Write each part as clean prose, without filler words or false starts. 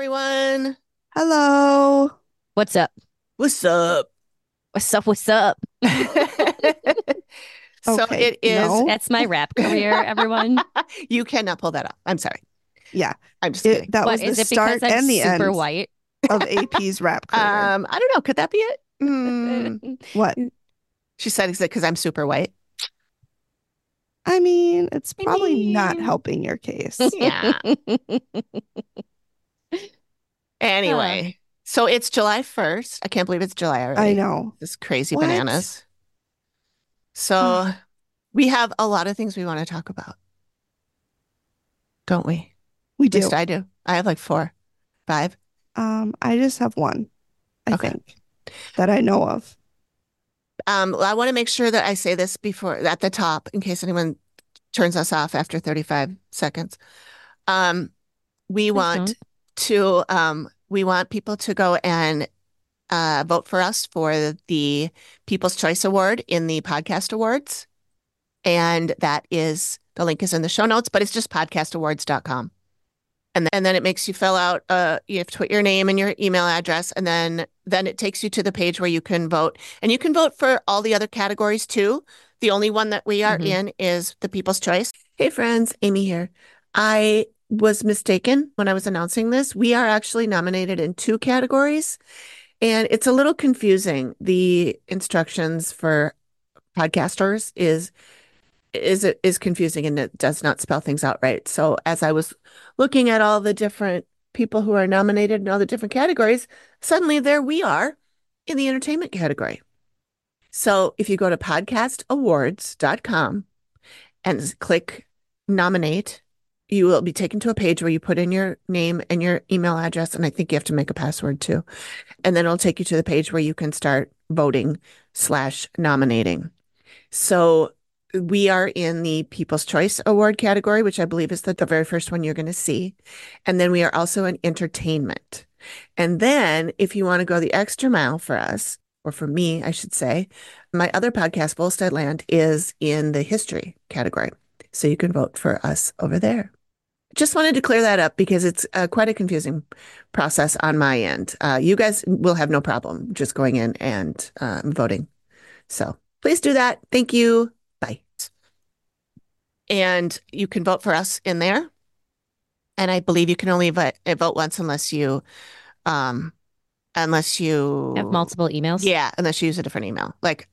everyone. Hello. What's up? What's up? What's up? What's up? So Okay, it is. no. That's my rap career, everyone. You cannot pull that off. I'm sorry. Yeah, I'm just kidding. that What was the is it because start I'm and the super end white? of AP's rap career. I don't know. Could that be it? What? She said it's because I'm super white. I mean, it's I probably not mean, helping your case. yeah. Uh, Anyway, so it's July 1st. I can't believe it's July I already. know. This crazy What? bananas. So we have a lot of things we want to talk about, don't we? We At least do. I do. I have like 4, 5. I just have one, I Okay. think, that I know of. I want to make sure that I say this before at the top in case anyone turns us off after 35 seconds. Um, we please want don't. we want people to go and vote for us for the People's Choice Award in the Podcast Awards. And that is the link is in the show notes, but it's just podcastawards.com. And then it makes you fill out you have to put your name and your email address, and then it takes you to the page where you can vote. And you can vote for all the other categories too. The only one that we are Mhm. in is the People's Choice. Hey friends, Amy here. I was mistaken when I was announcing this. We are actually nominated in 2 categories, and it's a little confusing. The instructions for podcasters is confusing, and it does not spell things out right. So as I was looking at all the different people who are nominated in all the different categories, suddenly there we are in the entertainment category. So if you go to podcastawards.com and click nominate, you will be taken to a page where you put in your name and your email address, and I think you have to make a password too. And then it'll take you to the page where you can start voting/nominating. So we are in the People's Choice Award category, which I believe is the very first one you're going to see. And then we are also in entertainment. And then if you want to go the extra mile for us, or for me, I should say, my other podcast, Volstead Land, is in the history category. So you can vote for us over there. Just wanted to clear that up because it's quite a confusing process on my end. You guys will have no problem just going in and voting. So please do that. Thank you. Bye. And you can vote for us in there. And I believe you can only vote once um, unless Have you, multiple emails. yeah, unless you use a different email. Like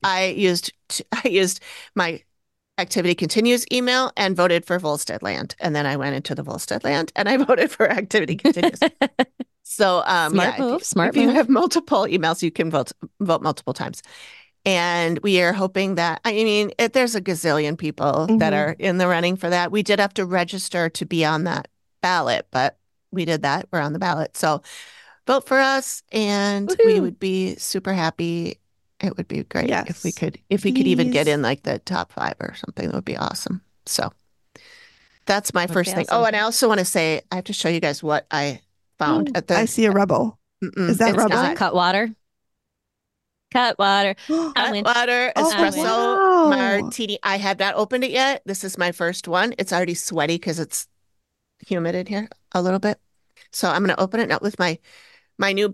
I used my Activity Continues email and voted for Volstead Land. And then I went into the Volstead Land and I voted for Activity Continues. So, Smart yeah, move. Smart if you move. have multiple emails, you can vote multiple times. And we are hoping that, I mean, there's a gazillion people that Mhm. are in the running for that. We did have to register to be on that ballot, but we did that. We're on the ballot. So vote for us, and we Woohoo! would be super happy. It would be great Yes. if we could even get Please. in like the top 5 or something. That would be awesome. So that's my Would first be thing. Oh, awesome. and I also want to say I have to show you guys what I found at I the. see a rebel. Is that It's Is it not. rebel? Cutwater? Cutwater. I win. Cutwater Oh, I win. espresso wow. martini. I have not opened it yet. This is my first one. It's already sweaty because it's humid in here a little bit. So I'm going to open it up with my new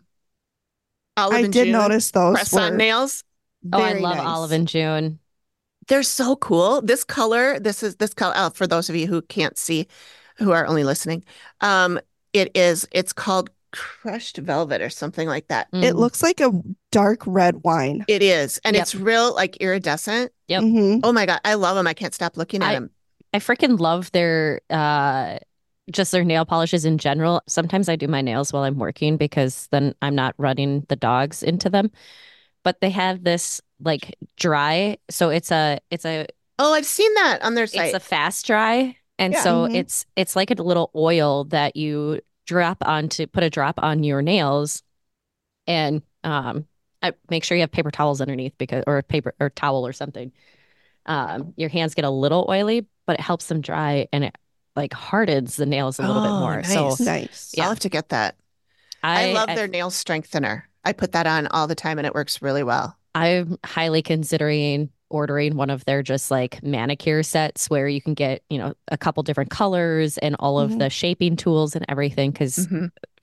Olive I and did June notice those press-on were nails. Oh, I very love Olive nice. and June. They're so cool. This color. Oh, for those of you who can't see, who are only listening, um, it's called crushed velvet or something like that. It Mm. looks like a dark red wine. It is, and Yep. it's real like iridescent. Yep. Hmm. Oh my God, I love them. I can't stop looking at I them. I freaking love their just their nail polishes in general. Sometimes I do my nails while I'm working because then I'm not running the dogs into them. But they have this like dry, so Oh, I've seen that on their it's a site. fast dry, and Yeah. so Hmm. it's like a little oil that you put a drop on your nails, and I make sure you have paper towels underneath because or paper or towel or something. Your hands get a little oily, but it helps them dry and it like hardens the nails a little bit Oh, more. So nice. Nice. I'll yeah, have to get that. I I, love I their nail strengthener. I put that on all the time and it works really well. I'm highly considering ordering one of their just like manicure sets where you can get, a couple different colors and all of Hmm. the shaping tools and everything. Because Hmm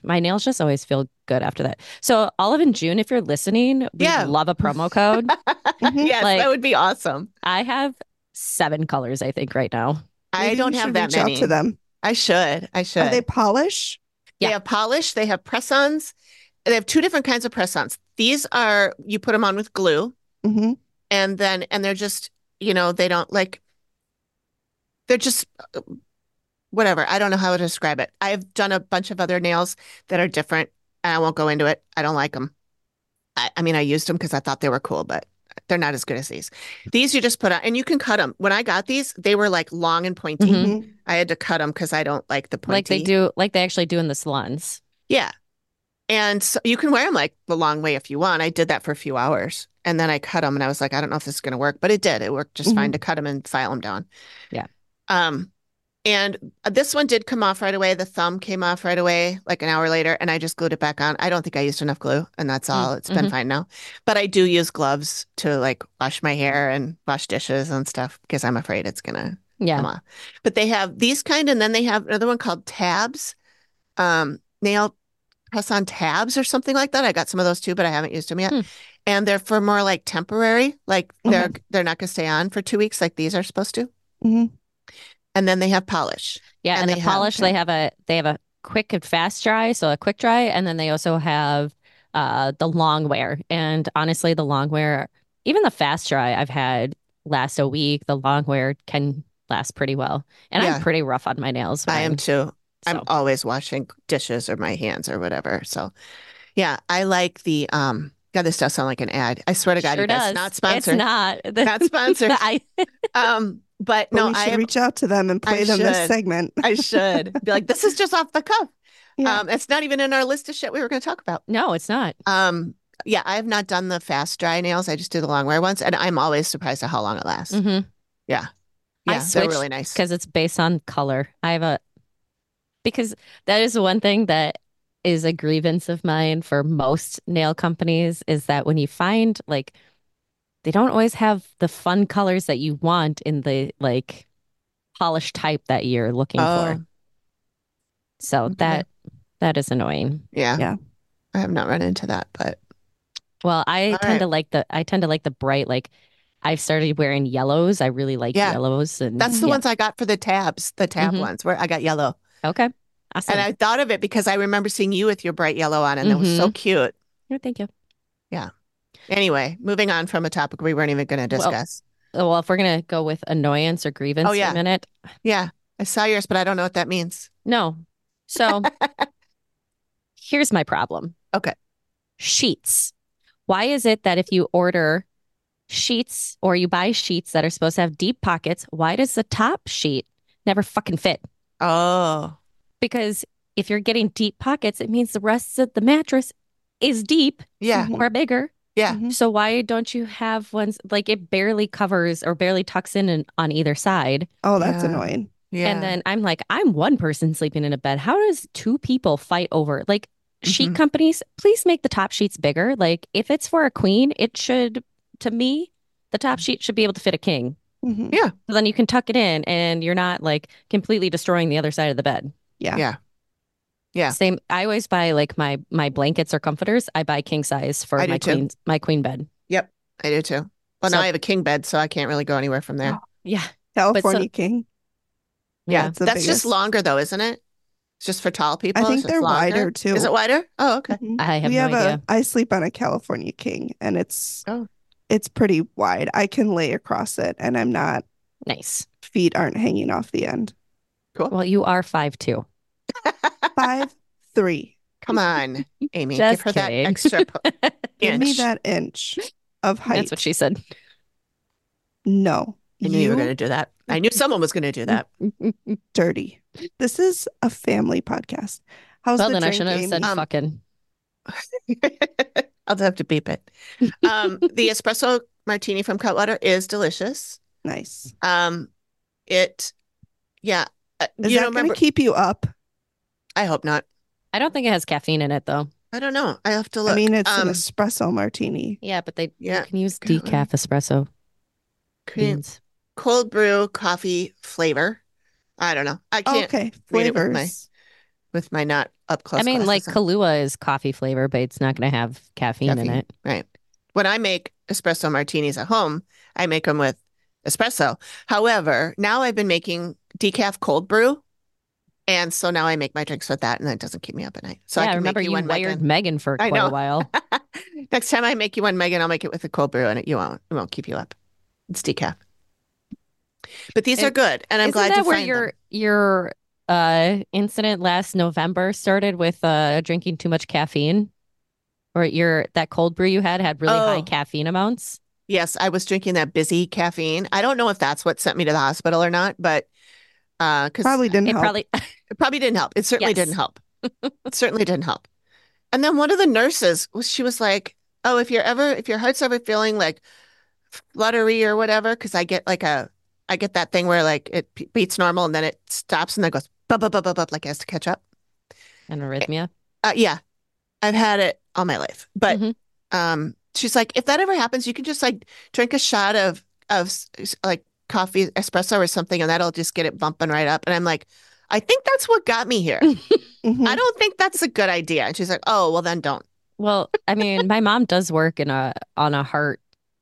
my nails just always feel good after that. So Olive and June, if you're listening, we Yeah. love a promo code. Yes, Like- that would be awesome. I have 7 colors, I think, right now. I Maybe don't we have should that reach out many. to them. I should. Are they polish? They Yeah. have polish. They have press-ons. They have 2 different kinds of press-ons. These are, you put them on with glue, Mm-hmm. and they're just, they don't like, they're just whatever. I don't know how to describe it. I've done a bunch of other nails that are different, and I won't go into it. I don't like them. I mean, I used them because I thought they were cool, but they're not as good as these. These you just put on, and you can cut them. When I got these, they were like long and pointy. Mhm. Mm-hmm. I had to cut them because I don't like the pointy. Like they actually do in the salons. Yeah. And so you can wear them like the long way if you want. I did that for a few hours, and then I cut them, and I was like, I don't know if this is going to work, but it did. It worked just fine to cut them and file them down. Yeah. And this one did come off right away. The thumb came off right away, like an hour later, and I just glued it back on. I don't think I used enough glue, and that's all. It's been fine now. But I do use gloves to like wash my hair and wash dishes and stuff because I'm afraid it's gonna come off. But they have these kind, and then they have another one called tabs, nail press-on tabs or something like that. I got some of those too, but I haven't used them yet. And they're for more like temporary, like they're not gonna stay on for 2 weeks like these are supposed to. Mm-hmm. And then they have polish. Yeah, and the polish they have a quick and fast dry, so a quick dry, and then they also have the long wear. And honestly, the long wear, even the fast dry I've had last a week, the long wear can last pretty well. And I'm pretty rough on my nails. I am too. So. I'm always washing dishes or my hands or whatever. So yeah, I like the God, this does sound like an ad. I swear to God, Sure does. not sponsored. It's not. Not sponsored. But no, we should reach out to them and play them this segment. I should be like, this is just off the cuff. Yeah. It's not even in our list of shit we were going to talk about. No, it's not. Yeah, I have not done the fast dry nails. I just do the long wear ones, and I'm always surprised at how long it lasts. Mm-hmm. Yeah, they're really nice because it's based on color. Because that is one thing that is a grievance of mine for most nail companies is that when you find like they don't always have the fun colors that you want in the like polish type that you're looking for. So that is annoying. Yeah. I have not run into that, but well, I tend to like the bright, like I've started wearing yellows. I really like yellows, and that's the ones I got for the tab ones where I got yellow. Okay. Awesome. And I thought of it because I remember seeing you with your bright yellow on, and it was so cute. Oh, thank you. Yeah. Anyway, moving on from a topic we weren't even going to discuss. Well, if we're going to go with annoyance or grievance for a minute. Yeah. I saw yours, but I don't know what that means. No. So here's my problem. Okay. Sheets. Why is it that if you order sheets or you buy sheets that are supposed to have deep pockets, why does the top sheet never fucking fit? Oh. Because if you're getting deep pockets, it means the rest of the mattress is deep or bigger. Yeah. So why don't you have ones like it barely covers or barely tucks in on either side? Oh, that's annoying. Yeah. And then I'm like, I'm one person sleeping in a bed. How does 2 people fight over like sheet companies? Please make the top sheets bigger. Like if it's for a queen, it should, to me, the top sheet should be able to fit a king. Mm-hmm. Yeah. So then you can tuck it in and you're not like completely destroying the other side of the bed. Yeah. Same. I always buy like my blankets or comforters. I buy king size for my queen bed. Yep. I do too. Well, now I have a king bed, so I can't really go anywhere from there. Yeah. California king. Yeah. That's just longer though, isn't it? It's just for tall people. I think they're wider too. Is it wider? Oh, okay. Mm-hmm. I have no idea. I sleep on a California king and it's pretty wide. I can lay across it and I'm not nice. Feet aren't hanging off the end. Cool. Well, you are 5'2". 5'3". Come on, Amy. Just give her kidding. that extra Give me that inch of height. That's what she said. No. I knew you were going to do that. I knew someone was going to do that. Dirty. This is a family podcast. How's well, the then I drink, shouldn't have said fucking. I'll have to beep it. The espresso martini from Cutwater is delicious. Nice. Is that going to keep you up? I hope not. I don't think it has caffeine in it though. I don't know. I have to look. I mean, it's an espresso martini. Yeah, but you can use decaf espresso beans. Cold brew coffee flavor. I don't know. I can't read it with my not up close I mean, like glasses on. Kahlua is coffee flavor, but it's not going to have caffeine in it. Right. When I make espresso martinis at home, I make them with espresso. However, now I've been making decaf cold brew. And so now I make my drinks with that, and that doesn't keep me up at night. So Yeah, I I can remember make you you one, wired Megan. Megan for I quite a know. while. Next time I make you one, Megan, I'll make it with a cold brew, and it won't keep you up. It's decaf. But these are good, and I'm Isn't glad that to where find them. your incident last November started with drinking too much caffeine? Or that cold brew you had really high Oh, caffeine amounts? yes, I was drinking that busy caffeine. I don't know if that's what sent me to the hospital or not, but because Probably didn't It help. probably it probably didn't help. It certainly didn't yes. help. It certainly didn't help. And then one of the nurses she was like, "Oh, if your heart's ever feeling like fluttery or whatever, because I get that thing where like it beats normal and then it stops and then goes bub bub bub bub bub like it has to catch up." An arrhythmia. Yeah, I've had it all my life, but Hmm. she's like, if that ever happens, you can just like drink a shot of like coffee espresso or something, and that'll just get it bumping right up. And I'm like, I think that's what got me here. I Mhm. don't think that's a good idea. And she's like, oh, well then don't. Well, I mean, my mom does work on a heart,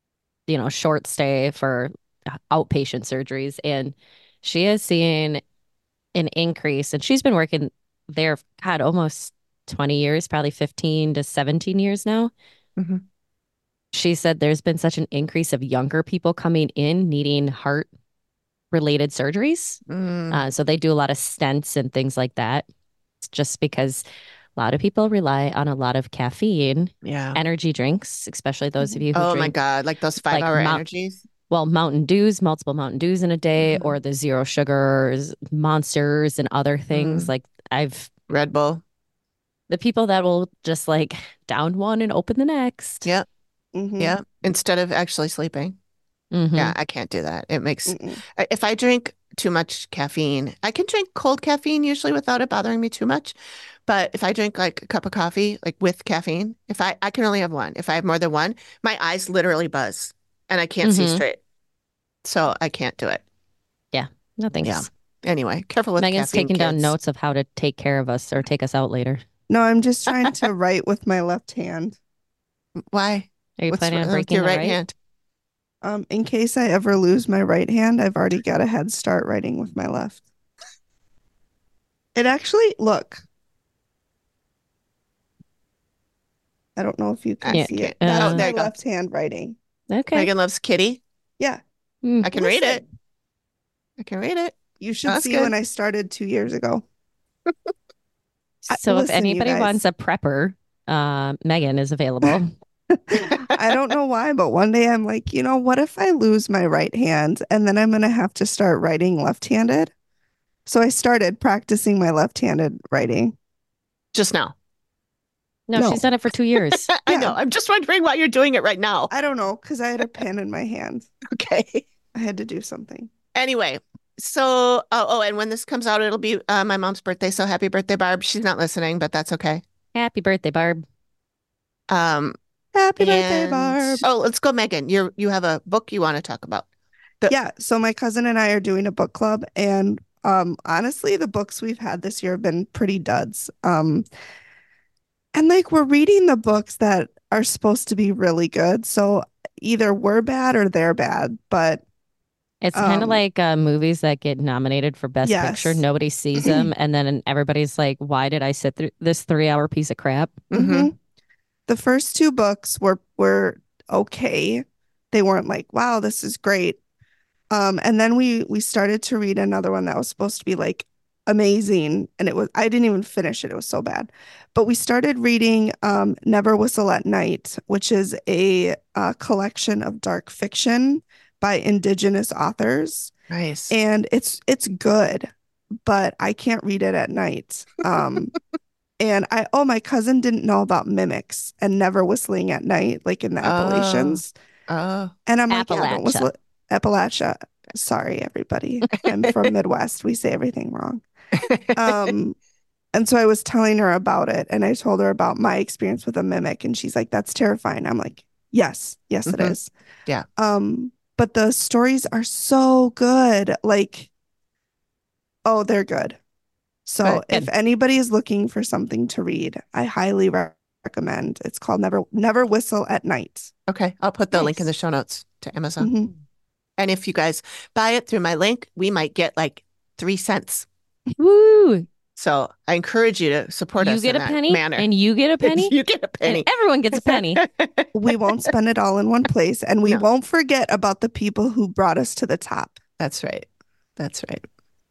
short stay for outpatient surgeries, and she is seeing an increase, and she's been working there, God, almost 20 years, probably 15 to 17 years now. Mhm. She said there's been such an increase of younger people coming in needing heart related surgeries. Mm, So they do a lot of stents and things like that. It's just because a lot of people rely on a lot of caffeine, yeah. energy drinks, especially those of Mhm. you who Oh my drink God, like those five like hour energies. Mountain Dews, multiple Mountain Dews in a day, Mhm. or the zero sugars, monsters, and other things. Mm, Like I've Red Bull. the people that will just like down one and open the next. Yeah, Mhm. yeah. Instead of actually sleeping. Yeah, Hmm. I can't do that. It makes, Mm-mm. if I drink too much caffeine, I can drink cold caffeine usually without it bothering me too much. But if I drink like a cup of coffee, like with caffeine, I can only have one. If I have more than one, my eyes literally buzz and I can't see Hmm. straight. So I can't do it. Yeah. No Yeah. thanks. Anyway, careful with Megan's caffeine, taking down kids. notes of how to take care of us or take us out later. No, I'm just trying to write with my left hand. Why? Are you What's planning on wrong with breaking your the right right? hand? In case I ever lose my right hand, I've already got a head start writing with my left. It actually, look, I don't know if you can Yeah. see Okay. it. That's Oh, my there you go. left hand writing. Okay. Megan loves Kitty. Yeah. Mm. I can read it. Listen, I can read it. you Oh, should that's see when good. I started 2 years ago. So if Listen, you anybody guys, wants a prepper, Megan is available. I don't know why, but one day I'm like, what if I lose my right hand and then I'm going to have to start writing left-handed? So I started practicing my left-handed writing. Just now. No, No, she's done it for 2 years. I yeah, know. I'm just wondering why you're doing it right now. I don't know, because I had a pen in my hand. Okay. I had to do something. Anyway, so and when this comes out, it'll be my mom's birthday. So happy birthday, Barb. She's not listening, but that's okay. Happy birthday, Barb. Um, Happy birthday, and Barb. let's go, Megan. You have a book you want to talk about. Yeah, so my cousin and I are doing a book club, and honestly, the books we've had this year have been pretty duds. And like we're reading the books that are supposed to be really good, so either we're bad or they're bad. But It's kind of um, like movies that get nominated for Best Picture. yes. Nobody sees them, and then everybody's like, "Why did I sit through this 3 hour piece of crap?" Mm-hmm. The first two books were okay. They weren't like, wow, this is great. And then we started to read another one that was supposed to be like amazing, and I didn't even finish it. It was so bad. But we started reading Never Whistle at Night, which is a collection of dark fiction by Indigenous authors, Nice. and it's good, but I can't read it at night. And my cousin didn't know about mimics and never whistling at night, like in the Oh, Appalachians. oh. And I'm like, yeah, don't Appalachia. whistle. Appalachia. Sorry, everybody. I'm from Midwest. We say everything wrong. Um, and so I was telling her about it, and I told her about my experience with a mimic, and she's like, that's terrifying. I'm like, yes, yes, it Mhm. is. Yeah. But the stories are so good. Like, oh, they're good. So if Good. anybody is looking for something to read, I highly recommend. It's called Never Whistle at Night. Okay, I'll put the link in the Nice. show notes to Amazon. Mhm. And if you guys buy it through my link, we might get like 3 cents. Woo! So I encourage you to support You us get in a that penny, manner. and you get a penny, You get a and penny. everyone gets a penny. We won't spend it all in one place, and we No. won't forget about the people who brought us to the top. That's right. That's right.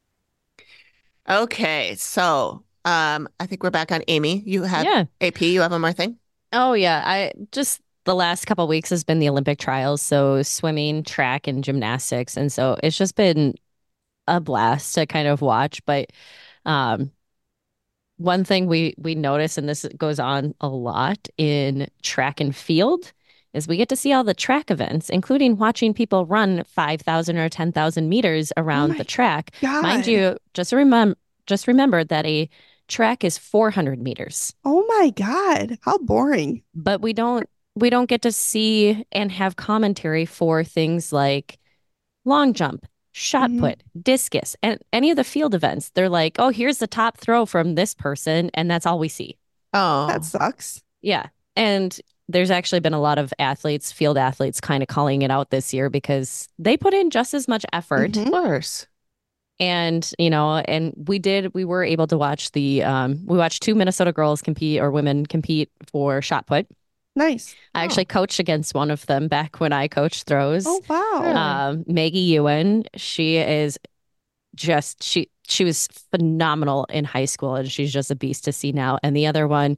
Okay, so I think we're back on Amy. You had Yeah. AP, you have one more thing? Oh yeah. I just the last couple of weeks has been the Olympic trials, so swimming, track, and gymnastics, and so it's just been a blast to kind of watch. But um, one thing we notice, and this goes on a lot in track and field, is we get to see all the track events, including watching people run 5,000 or 10,000 meters around my the track. Mind God. you, just remember that a track is 400 meters, Oh my God. How boring. but we don't get to see and have commentary for things like long jump, shot Mhm. put, discus, and any of the field events. They're like, oh, here's the top throw from this person, and that's all we see. Oh, That sucks. Yeah. And there's actually been a lot of athletes, field athletes, kind of calling it out this year because they put in just as much effort. of Mhm. course. And, and we were able to watch we watched two Minnesota girls compete or women compete for shot put. Nice. I actually coached against one of them back when I coached throws. Oh, wow. Really? Maggie Ewan, she is just she was phenomenal in high school and she's just a beast to see now. And the other one,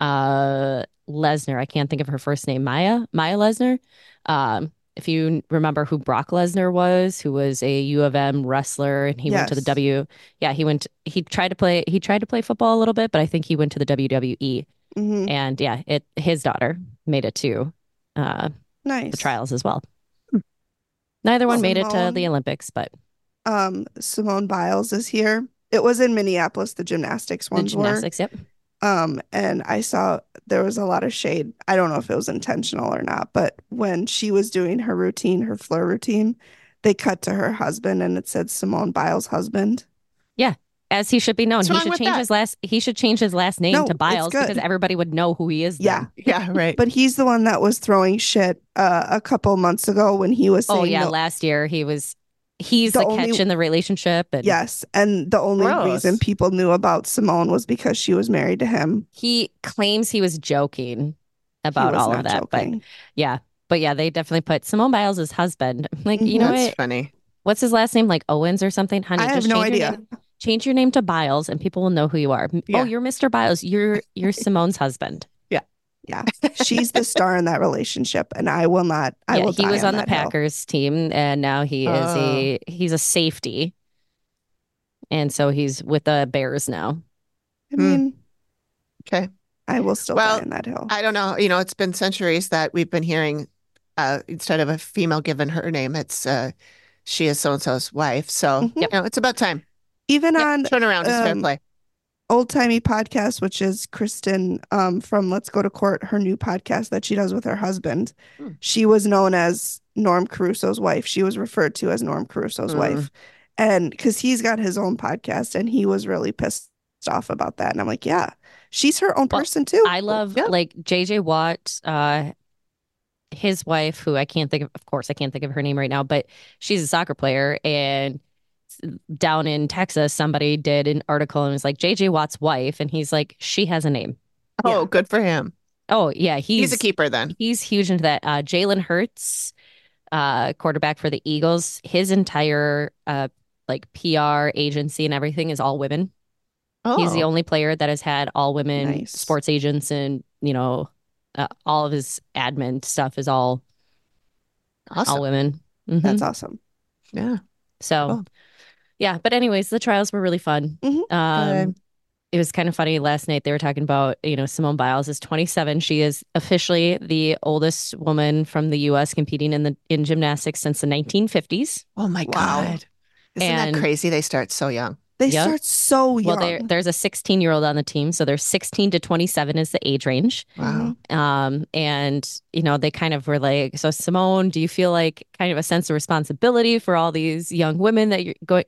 Lesnar, I can't think of her first name, Maya Lesnar. If you remember who Brock Lesnar was, who was a U of M wrestler and he went to the Yes. he tried to play football a little bit, but I think he went to the WWE. Mhm. And yeah, his daughter made it to the Nice. trials as well. Neither one made it to the Simone. Olympics, but Simone Biles is here. It was in Minneapolis, the gymnastics the ones were. gymnastics, yep. And I saw there was a lot of shade. I don't know if it was intentional or not, but when she was doing her routine, her floor routine, they cut to her husband and it said Simone Biles' husband. Yeah, as he should be known. What's He wrong should with change that? his last. He should change his last name No, to it's Biles because good. everybody would know who he is. Yeah. Then. Yeah, right. But he's the one that was throwing shit a couple months ago when he was Oh saying yeah, no. last year he's The the only- catch in the relationship, and Yes, and the only Gross. reason people knew about Simone was because she was married to him. he claims he was joking He about was all of not that. But joking. yeah, they definitely put Simone Biles' husband. Like you know Mhm. That's what? funny. What's his last name? Like Owens or something? Honey, I have just no change your idea. name. Change your name to Biles, and people will know who you are. Yeah. Oh, you're Mr. Biles. You're Simone's husband. Yeah, she's the star in that relationship, and I will not. I Yeah, will he die was on on the that hill. Packers team, and now he is Oh. he's a safety, and so he's with the Bears now. I mean, Okay. I will still Well, die on that hill. I don't know. It's been centuries that we've been hearing instead of a female given her name, it's she is so and so's wife. So, Mhm. it's about time. Even Yep. on Turn around is fair play. Old Timey Podcast, which is Kristen from Let's Go to Court, her new podcast that she does with her husband. Hmm. She was known as Norm Caruso's wife. She was referred to as Norm Caruso's wife. And because he's got his own podcast and he was really pissed off about that. And I'm like, yeah, she's her own Well, person too. I love Yeah. like JJ Watt, his wife, who I can't think of course, I can't think of her name right now, but she's a soccer player. And down in Texas, somebody did an article and was like, JJ Watt's wife. And he's like, she has a name. Oh, Yeah. good for him. Oh, yeah. He's a keeper then. He's huge into that. Jalen Hurts, quarterback for the Eagles, his entire like PR agency and everything is all women. He's the Oh, only player that has had all women Nice. sports agents, and all of his admin stuff is all awesome. women. Mhm. That's awesome. Yeah. So, Cool. yeah. But anyways, the trials were really fun. Mhm. Good. It was kind of funny last night. They were talking about, Simone Biles is 27. She is officially the oldest woman from the U.S. competing in gymnastics since the 1950s. Oh my Wow. God. Isn't And- that crazy? They start so young. They Yep. start so young. Well, there's a 16-year-old on the team, so there's 16 to 27 is the age range. Wow. And they kind of were like, so Simone, do you feel like kind of a sense of responsibility for all these young women that you're going?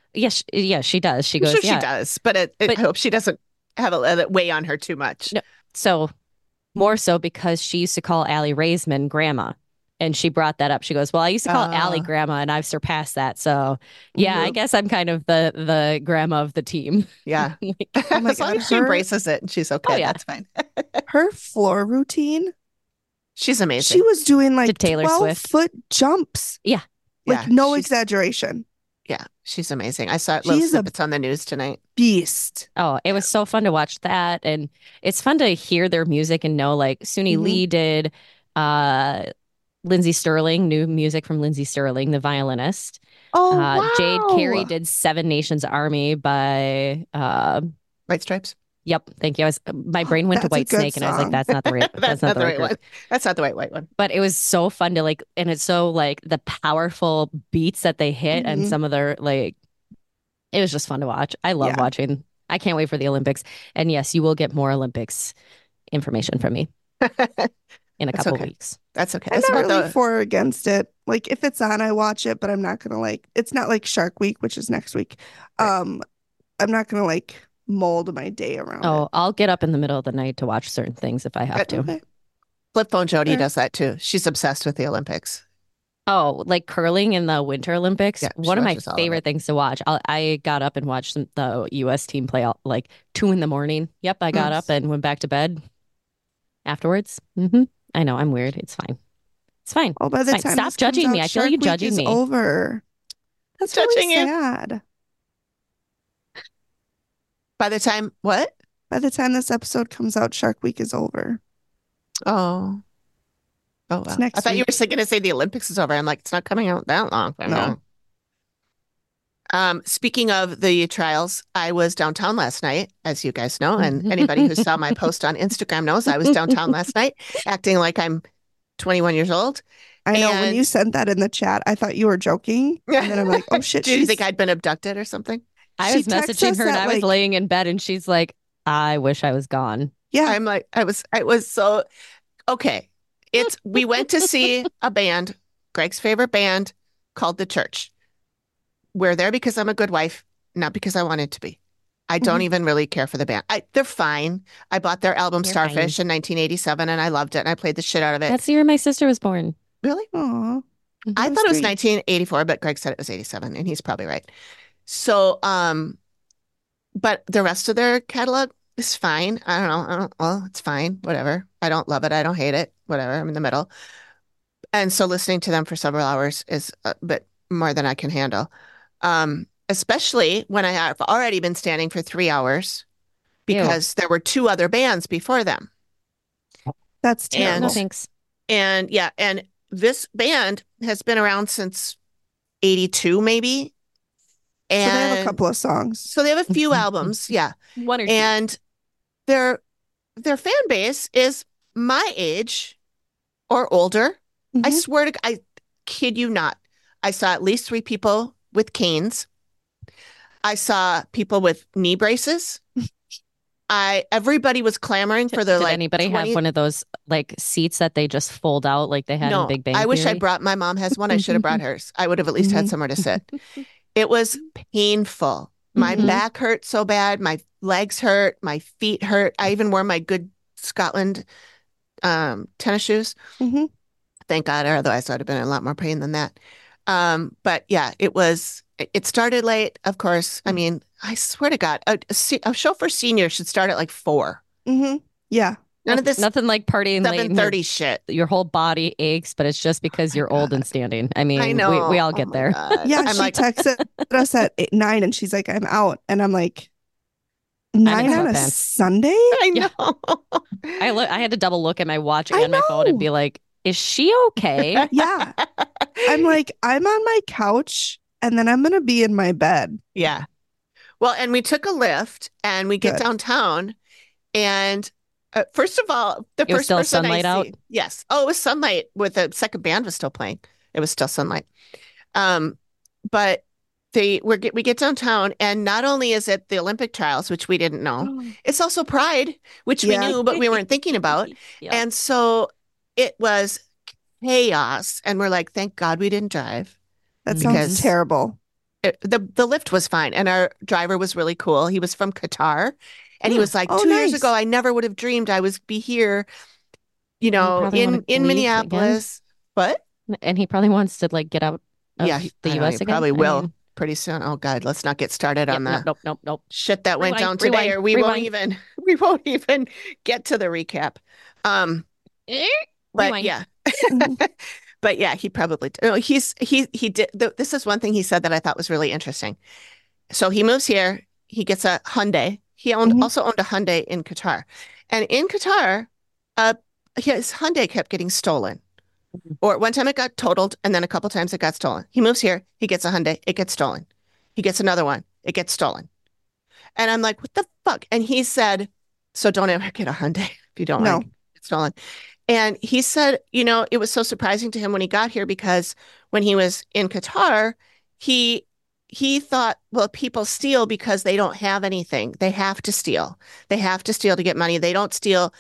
Yeah, she does. She I'm goes, sure she yeah. does, but I But hope she doesn't have let it weigh on her too much. no, so more so because she used to call Allie Raisman grandma. And she brought that up. She goes, well, I used to call Allie Uh, grandma and I've surpassed that. So yeah, I mhm, guess I'm kind of the grandma of the team. yeah. Like, Oh my As long God, as she embraces it and she's oh okay, yeah. that's fine. her floor routine, She's she amazing. was doing To like Taylor 12 Swift. foot jumps. Yeah. Like Yeah, no exaggeration. she's amazing. I saw little She is a snippets on the news tonight. beast. Oh, it Yeah. was so fun to watch that. And it's fun to hear their music and know like Suni Hmm. Lee did uh Lindsey Sterling, new music from Lindsey Sterling, the violinist. Oh, Jade Carey wow. did Seven Nations Army by White Stripes. yep, thank you. My brain went to That's a White good Snake and I was like, song. that's not the right That's not the right group. one. That's not the white one. But it was so fun to like, and it's so like the powerful beats that they hit and Hmm. some of their like, it was just fun to watch. I love Yeah. watching. I can't wait for the Olympics. And yes, you will get more Olympics information from me in a That's couple okay. weeks. That's okay. I'm That's not about really the for or against it. Like if it's on, I watch it, but I'm not gonna like it's not like Shark Week, which is next week. right. I'm not gonna like mold my day around it. Oh, I'll get up in the middle of the night to watch certain things if I have to. Okay. Flip phone Jody Fair. does that too. She's obsessed with the Olympics. Oh, like curling in the Winter Olympics. Yeah, she One of my watches all of favorite it. things to watch. I got up and watched the U.S. team play like 2 a.m. Yep, I got Mm. up and went back to bed afterwards. I know I'm weird. It's fine. It's fine. Oh, by It's the fine. time Stop this comes judging me. out, I feel Shark you Week judging is me. over. That's Judging really you. sad. By the time what? By the time this episode comes out, Shark Week is over. Oh. Oh It's well. I next thought you were week. going to say the Olympics is over. I'm like, it's not coming out that long from No. now. Speaking of the trials, I was downtown last night, as you guys know, and anybody who saw my post on Instagram knows I was downtown last night, acting like I'm 21 years old. I know when And you sent that in the chat, I thought you were joking. And then I'm like, oh shit, did you think I'd been abducted or something? I she was texts messaging us her and at I was like, laying in bed and she's like, I wish I was gone. yeah, I'm like, I was so okay. We went to see a band, Greg's favorite band called The Church. We're there because I'm a good wife, not because I wanted to be. I don't Mhm. even really care for the band. They're fine. I bought their album You're Starfish fine. in 1987 and I loved it and I played the shit out of it. That's the year my sister was born. Really? Aw, I that thought it was sweet. 1984, but Greg said it was 87 and he's probably right. So, but the rest of their catalog is fine. I don't know. Well, it's fine. Whatever. I don't love it. I don't hate it. Whatever. I'm in the middle. And so listening to them for several hours is a bit more than I can handle. Especially when I have already been standing for 3 hours Ew. because there were two other bands before them. That's And No terrible. thanks. yeah, and this band has been around since 82 maybe. So they have a And couple of songs. so they have a few albums, yeah. One or two. And their fan base is my age or older. I Mhm. swear to I kid you not. I saw at least three people with canes. I saw people with knee braces. Everybody was clamoring for the Did like anybody 20. have one of those like seats that they just fold out like they had in No, Big Bang I wish Theory? I'd brought my mom has one. I should have brought hers. I would have at least had Mhm. somewhere to sit. It was painful. My Mhm. back hurt so bad. My legs hurt. My feet hurt. I even wore my good Scotland tennis shoes. Mhm. Thank God, or otherwise I'd have been in a lot more pain than that. But yeah, it started late, of course. I mean, I swear to God, a show for seniors should start at like 4. Mhm. Yeah. None of this Nothing like partying late and 7:30 shit. your whole body aches, but it's just because you're old and standing. I I mean, know. we all Oh get my there. God. Yeah, I'm she like, texted us at 9 and she's like, I'm out. And I'm like, in 9 on a sweatpants. Sunday? I Yeah. know. I had to double look at my watch I and my phone and know. be like, is she okay? Yeah. I'm like, I'm on my couch and then I'm gonna be in my bed. Yeah. Well, and we took a lift and we get Good. downtown. And first of all, the It was first still person sunlight I out? see, yes. Oh, it was sunlight with the second band was still playing. It was still sunlight. But we get downtown, and not only is it the Olympic trials, which we didn't know, it's also Pride, which we Yeah. knew, but we weren't thinking about. Yeah. And so it was chaos. And we're like, thank God we didn't drive. That Because- sounds terrible. the lift was fine, and our driver was really cool. He was from Qatar, and he was like, Oh, 2 years ago, nice. I never would have dreamed I was be here, And he probably want to in leave again. Minneapolis. What? And he probably wants to like get out Yeah, of the I know he US again. probably I will mean, pretty soon. Oh God, let's not get started yep, on nope, the nope, nope, nope. shit that went Rewind, down today, rewind, or we won't rewind. even we won't even get to the recap. Um, Eh, but Rewind. yeah. Mhm. But yeah, he probably no, he did this is one thing he said that I thought was really interesting. So he moves here, he gets a Hyundai. He Mhm. also owned a Hyundai in Qatar. And in Qatar, uh his Hyundai kept getting stolen. Or one time it got totaled, and then a couple times it got stolen. He moves here, he gets a Hyundai, it gets stolen. He gets another one, it gets stolen. And I'm like, what the fuck? And he said, so don't ever get a Hyundai if you don't want No. to get stolen. And he said, it was so surprising to him when he got here because when he was in Qatar, he he thought, well, people steal because they don't have anything. They have to steal. They have to steal to get money. They don't steal,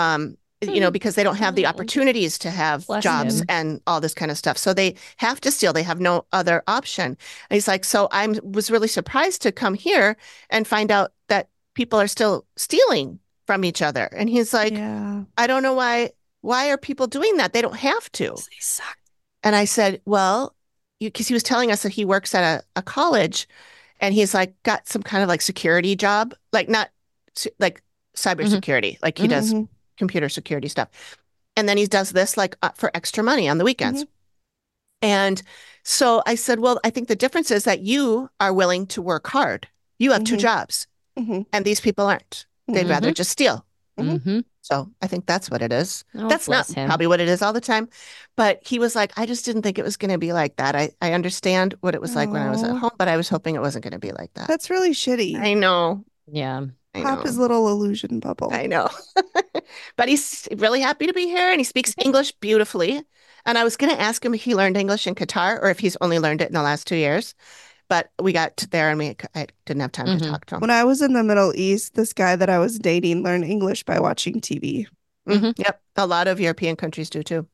because they don't have the Oh, opportunities to have bless jobs him. Mhm. and all this kind of stuff. So they have to steal. They have no other option. And he's like, so I was really surprised to come here and find out that people are still stealing from each other. And he's like, Yeah. I don't know why are people doing that? They don't have to. They suck. And I said, well, because he was telling us that he works at a college and he's like got some kind of like security job, like not like Hmm. cybersecurity, like he Hmm. does Mhm. computer security stuff. And then he does this like for extra money on the weekends. Mhm. And so I said, well, I think the difference is that you are willing to work hard. You have two Mhm. jobs, Mhm. and these people aren't. They'd rather Hmm. just steal. Mhm. Hmm. So I think that's what it is. Oh, That's not bless him. probably what it is all the time. But he was like, I just didn't think it was going to be like that. I understand what it was like when I was at Oh, home, but I was hoping it wasn't going to be like that. that's really shitty. I know. Yeah. I Pop his know. little illusion bubble. I know. But he's really happy to be here and he speaks Good. English beautifully. And I was going to ask him if he learned English in Qatar or if he's only learned it in the last 2 years. But we got there and I didn't have time to Hmm. talk to him. When I was in the Middle East, this guy that I was dating learned English by watching TV. Hmm. Yep. A lot of European countries do too.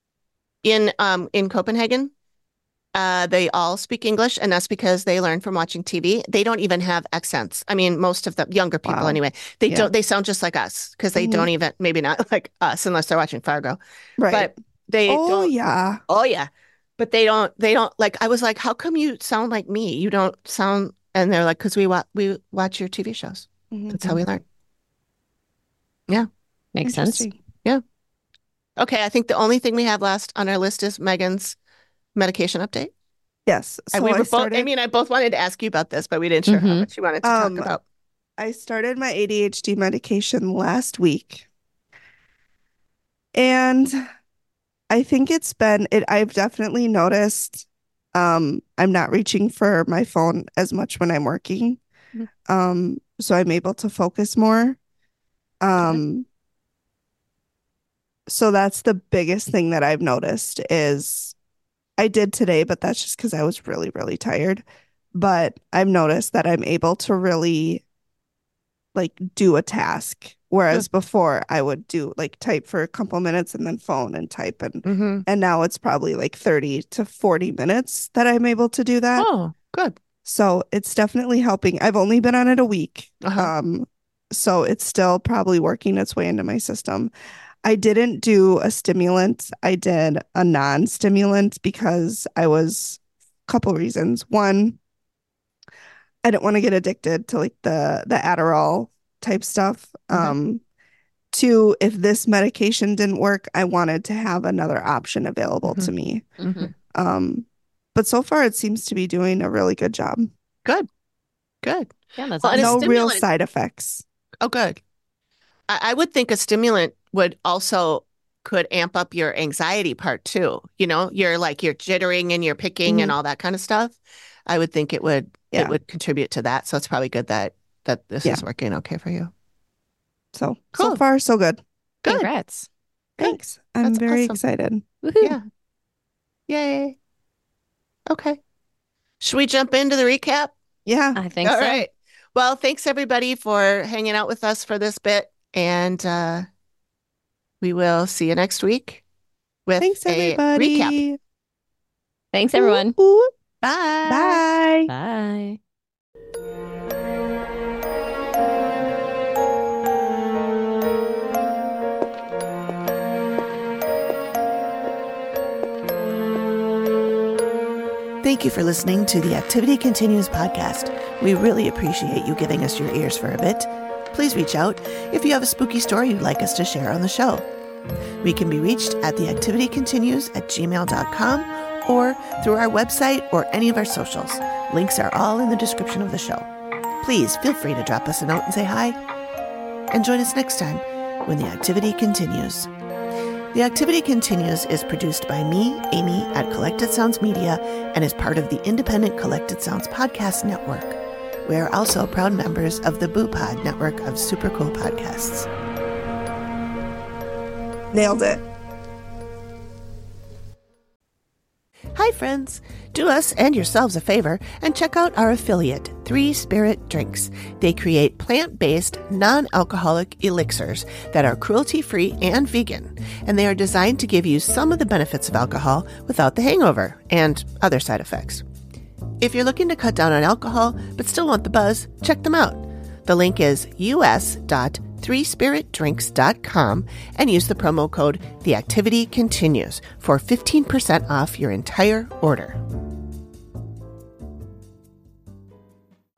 In Copenhagen, they all speak English, and that's because they learn from watching TV. They don't even have accents. I mean, most of the younger people Wow. anyway, they Yeah. don't, they sound just like us because they Mhm. don't even, maybe not like us unless they're watching Fargo, Right. but they Oh, don't, yeah. oh yeah, but they don't like, I was like, how come you sound like me? You don't sound, and they're like, because we watch your TV shows. Mhm. That's how we learn. Yeah. Makes sense. Interesting. Yeah. Okay. I think the only thing we have last on our list is Megan's medication update. Yes. And So we I were both, started Amy and I both wanted to ask you about this, but we didn't sure how Hmm. much you wanted to talk um about. I started my ADHD medication last week. And I think I've definitely noticed I'm not reaching for my phone as much when I'm working. Mhm. So I'm able to focus more. Okay. Um, so that's the biggest thing that I've noticed is I did today, but that's just because I was really, really tired. But I've noticed that I'm able to really like do a task. Good. Whereas before I would do like type for a couple minutes and then phone and type Mm-hmm. and now it's probably like 30 to 40 minutes that I'm able to do that. Oh, good. So it's definitely helping. I've only been on it a week. Uh-huh. So it's still probably working its way into my system. I didn't do a stimulant. I did a non-stimulant because I was a couple reasons. One, I didn't want to get addicted to like the Adderall type stuff. Okay. Two, if this medication didn't work, I wanted to have another option available Mm-hmm. to me. Mm-hmm. Um, but so far it seems to be doing a really good job. Good. Good. Yeah, that's Well, and a No awesome. real stimulant. side effects. Oh, good. I would think a stimulant would also could amp up your anxiety part too. You're jittering and you're picking and Mhm. all that kind of stuff. I would think it would Yeah. contribute to that. So it's probably good that this Yeah. is working okay for you. So Cool. far so good. Good. Congrats. Good. Thanks. I'm That's very awesome. excited. Woohoo. Yeah. Yay. Okay. Should we jump into the recap? Yeah. I think All so. right. Well, thanks everybody for hanging out with us for this bit, and we will see you next week with Thanks a recap. everybody. Thanks, Ooh, everyone. ooh. Bye. Bye. Bye. Thank you for listening to the Activity Continues podcast. We really appreciate you giving us your ears for a bit. Please reach out if you have a spooky story you'd like us to share on the show. We can be reached at theactivitycontinues@gmail.com or through our website or any of our socials. Links are all in the description of the show. Please feel free to drop us a note and say hi. And join us next time when the activity continues. The Activity Continues is produced by me, Amy, at Collected Sounds Media and is part of the independent Collected Sounds Podcast Network. We are also proud members of the Boo Pod network of super cool podcasts. Nailed it. Hi, friends. Do us and yourselves a favor and check out our affiliate, 3 Spirit Drinks. They create plant-based, non-alcoholic elixirs that are cruelty-free and vegan, and they are designed to give you some of the benefits of alcohol without the hangover and other side effects. If you're looking to cut down on alcohol but still want the buzz, check them out. The link is us.3spiritdrinks.com and use the promo code TheActivityContinues for 15% off your entire order.